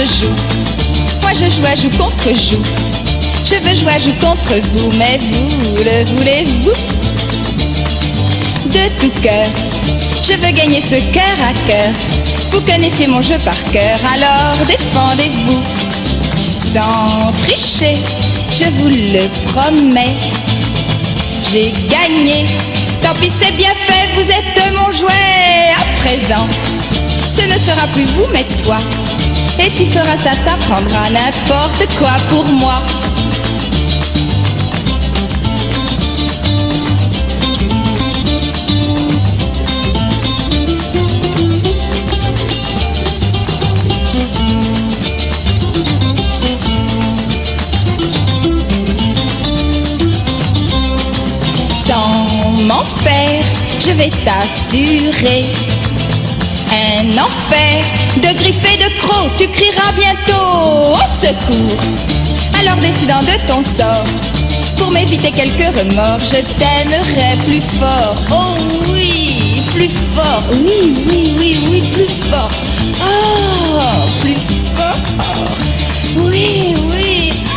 je joue. Moi je joue à joue contre joue. Je veux jouer à joue contre vous, mais vous le voulez-vous? De tout cœur, je veux gagner ce cœur à cœur. Vous connaissez mon jeu par cœur, alors défendez-vous. Sans tricher, je vous le promets. J'ai gagné, tant pis c'est bien fait, vous êtes mon jouet. À présent, ce ne sera plus vous mais toi. Et tu feras ça, t'apprendras n'importe quoi pour moi. Sans m'en faire, je vais t'assurer un enfer de griffes et de crocs. Tu crieras bientôt au secours. Alors décidant de ton sort, pour m'éviter quelques remords, je t'aimerai plus fort. Oh oui, plus fort. Oui, oui, oui, oui, plus fort. Oh, plus fort. Oui, oui.